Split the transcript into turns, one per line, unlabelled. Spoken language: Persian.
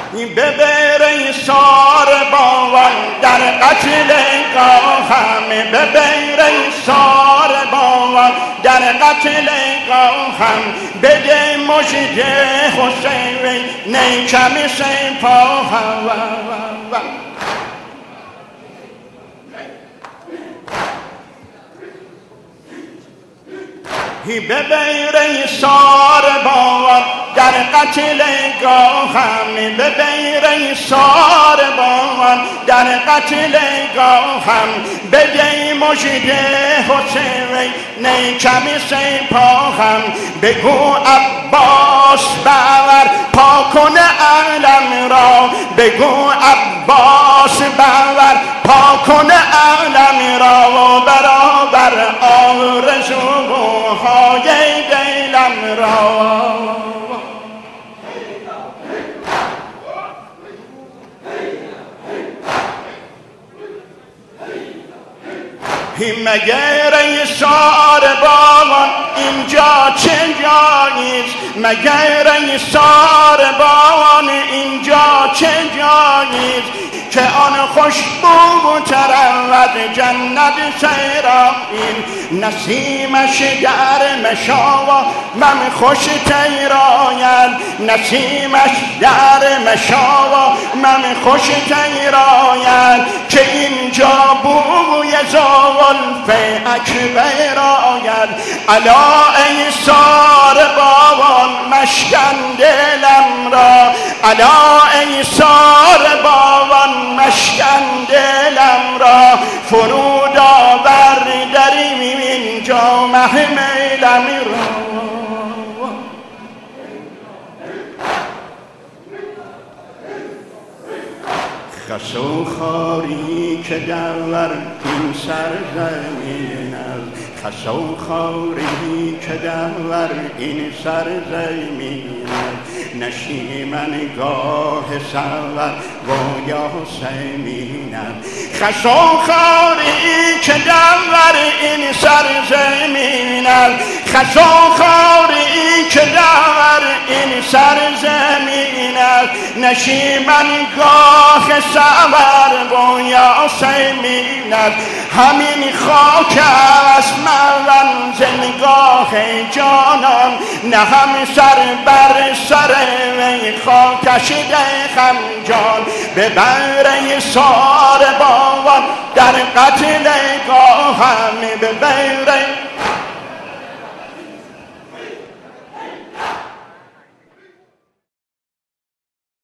ببر سار بابان در قتل قاهم، ببر سار بابان در قتل قاهم، بده مژده حسین نیکم سپاهم. ببر سار بابان در قتل قاهم، ببر سار بابان در قتل قاهم، بده مژده حسین نیکم سپاهم. بگو عباس باور پاک کن عالم را، بگو عباس باور پاک کن عالم را و برابر آرزوهای دلم را. مگر ایثار بابان اینجا چه جاییست، مگر ایثار بابان اینجا چه جاییست، که آن خوشبو ترود جنت سیرائیل. نسیمش گرم شاوا من خوش تیراید، نسیمش گرم شاوا من خوش تیراید، که اینجا بوی زلف اکبر آید. الا ایثار بابان مشکن دلم را، الا ایثار بابان مشکن دلم را، فرود آور دریم اینجا محملم را. خس و خاری که دور این سرزمین است، خس و خاری که دور این سرزمین است، نشیمن گاه سور و یاسمین است. خس و خاری که دور این سرزمین است، خس و خاری که دور این سرزمین است، نشیمن گاه سور و یاسمین است. همین خاک است منزلگاه جانان، نه هم سر بر سر وی خاکش دهم جان. ببر ایثار بابان در قتل